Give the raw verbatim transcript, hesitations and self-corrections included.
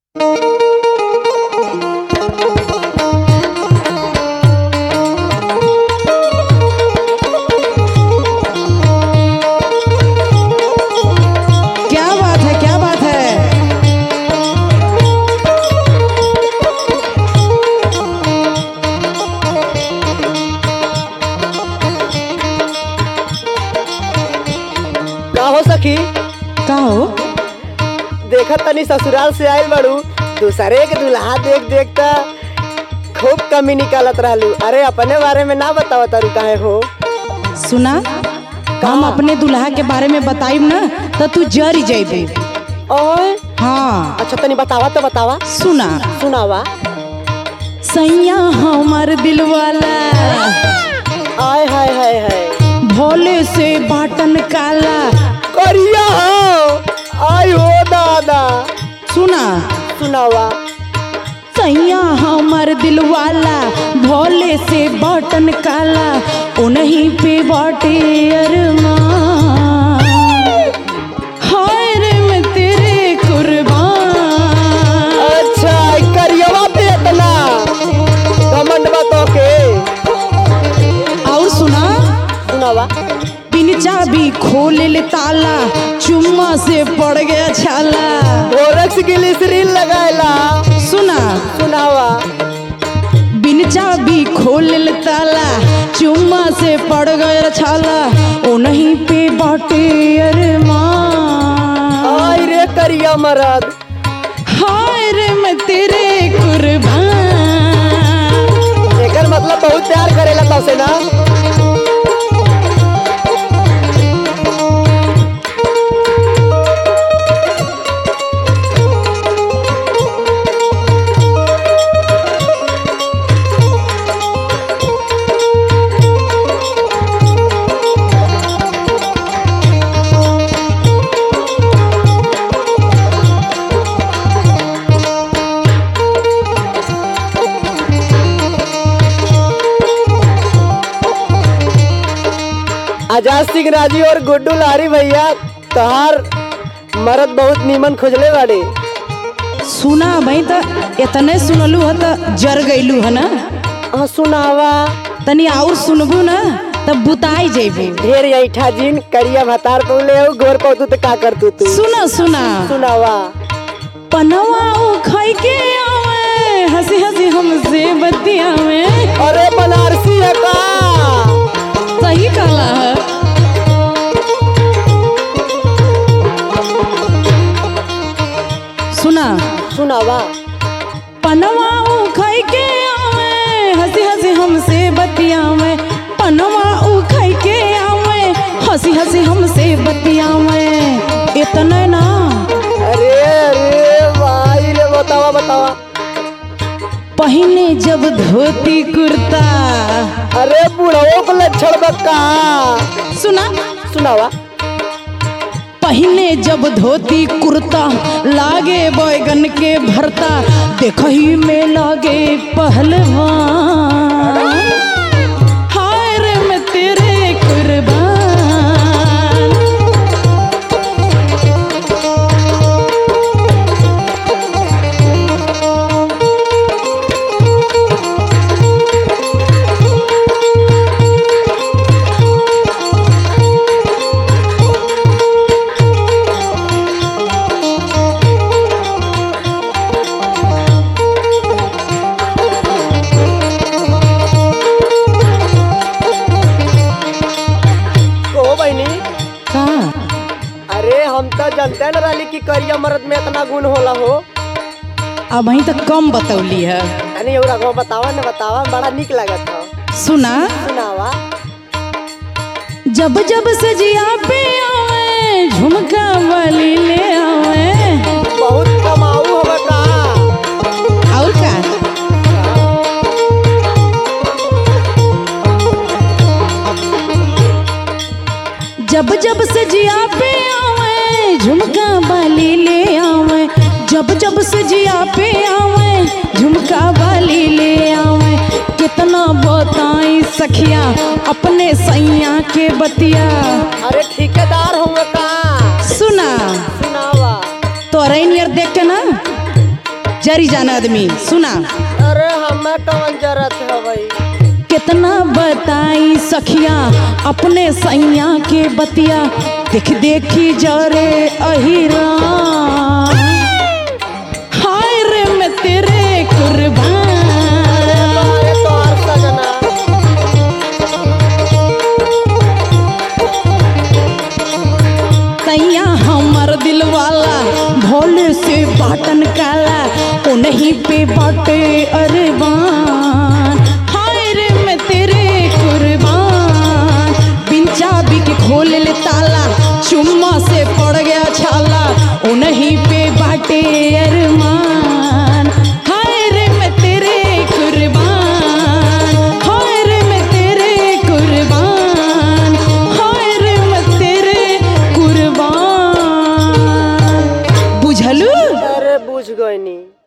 सखी का हो? देखा तनी ससुराल से आयल बड़ू दूसरे के दुल्हा देख देख त खूब कमी निकालत रहलू। अरे अपने बारे में ना बतावा तारू काहे हो? सुना, हम अपने दुल्हा के बारे में बताइब ना तो तू जरी जाइबे। ओए हाँ अच्छा तनी बतावा तो बतावा। सुना, सुनावा। सैया हमार दिल वाला, आय हाय हाय हाय, भोले से बाटन काला करिया हो। आय हो दादा। सुना, सुनावा। सैया हमार दिल वाला, भोले से बाटन काला, उन्हीं पे बाटे अरमान। हाय रे मैं तेरे कुर्बान। अच्छा करियवा पे इतना घमंड बातों के। और सुना, सुनावा। बिन चाबी खोले ले ताला, चुम्मा से पड़ गया छाला। गोरक्ष ग्लिसरीन लगाएला। सुना, सुनावा। बिन चाबी खोले ले ताला, चुम्मा से पड़ गया छाला, ओ नहीं पे बाटे अरमान। आय रे करिया मरद। हाय रे मैं तेरे कुर्बान। एकर मतलब बहुत प्यार करेला तो से ना। आजाद सिंह राजी और गुड्डू लारी भैया तोहार मरद बहुत नीमन खोजले बाड़े। सुना भाई, तो इतने सुनलू है तो जर गईलू है ना। हाँ सुनावा। तनी और सुनबू ना तब बुताई जेबू। ढेर ऐठा जिन करिया भतार पौले हो गोर पौतू तो का कर तू तू। सुना सुना, सुनावा। पनवा खाई के आवे, हंसी हंसी हमसे बतियावे। अरे बनारसी है का? सही काला है। सुना, सुनावा। पनवा खाई के आवे, हंसी हंसी हमसे बतियावे। पनवा खाई के आवे, हंसी हंसी हमसे बतियावे। इतने ना। अरे अरे भाई रे बतावा बतावा। पहने जब धोती कुर्ता। अरे बुढ़ाओ को लक्षण बक्का। सुना, सुनावा। पहने जब धोती कुर्ता, लागे बैगन के भरता, देखही में लागे पहलवान। हाय रे मैं तेरे कुर्बान। जानते न रही कि करिया मर्द में इतना गुण होला हो। अब वहीं तक कम बतौली है। यानी और आगे बतावा न बतावा, बड़ा निक लागत हो। सुना, सुनावा। जब जब सजिया पे आवे, झुमका वाली ले आवे। बहुत कमाऊ होगा का? और का? जब जब सजिया पे आवे, झुमका वाली ले आवे। जब जब सजिया पे आवे, झुमका वाली ले आवे। कितना बताई सखिया अपने सैया के बतिया। अरे ठेकेदार होगा का? सुना, सुनावा। तो नियर देख के ना जरी जाना आदमी सुना। अरे हमें कौन जरूरत है भाई। कितना बताई सखिया अपने सैया के बतिया, देख देखी जरे अहिरा, हाय रे मैं तेरे कुर्बान। अरे तो और सजना सैया हमर दिल वाला भोले से बाटन काला, ओ नहीं पे बाटे अरबान, हाय रे मैं तेरे कुर्बान। बिन चाबी के खोल ले ताला, चुम्मा से पड़ गया छाला, ओ नहीं पे बाटे अरमान, हाय रे मैं तेरे कुर्बान, हाय रे मैं तेरे कुर्बान, हाय रे मैं तेरे कुर्बान। बुझलू? अरे बुझ गई नी।